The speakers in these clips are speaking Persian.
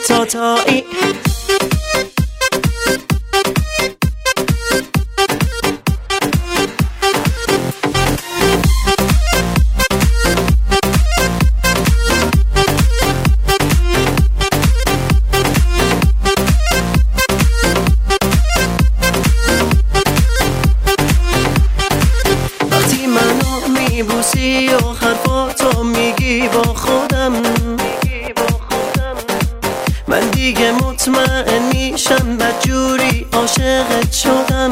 تاتایی. وقتی منو میبوسی و حرفاتو میگی با خودم، من دیگه مطمئن میشم بدجوری عاشقت شدم.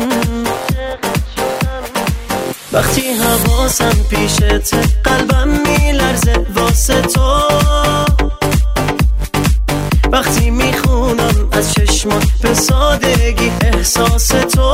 وقتی حواسم پیشت قلبم میلرزه واسه تو، وقتی میخونم از چشمات به سادگی احساس تو.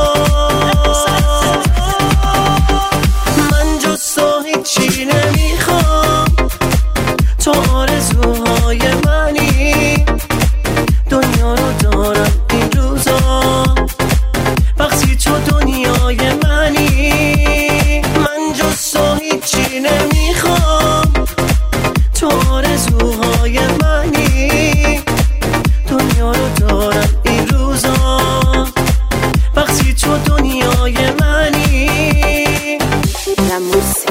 من جز تو هیچی نمیخوام، تو آرزوهای منی، دنیا رو دارم این روزا وقتی تو دنیای منی. من جز تو هیچی نمیخوام، تو آرزوهای منی، دنیا رو دارم این روزا وقتی تو دنیای منی. La música.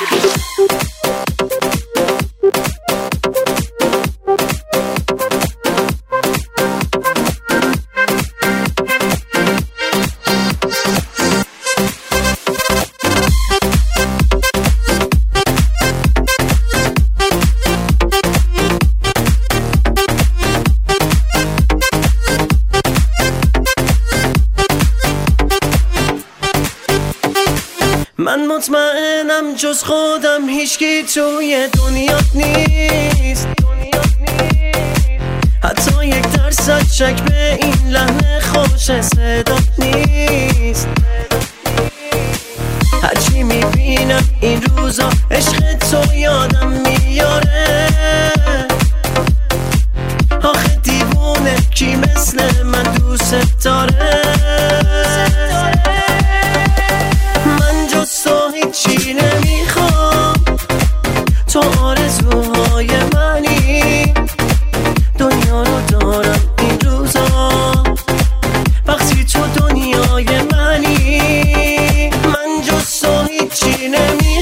من مطمئنم جز خودم هیچکی توی دنیات نیست، حتی یک درصد شک به این لحن خوش صدات نیست. هرچی میبینم این روزا عشق تو یادم میاره، آخه دیوونه کی مثل من دوست داره. من جز تو هیچی نمیخوام، تو آرزوهای منی، دنیا رو دارم این روزا وقتی تو دنیای منی. من جز تو هیچی نمیخوام،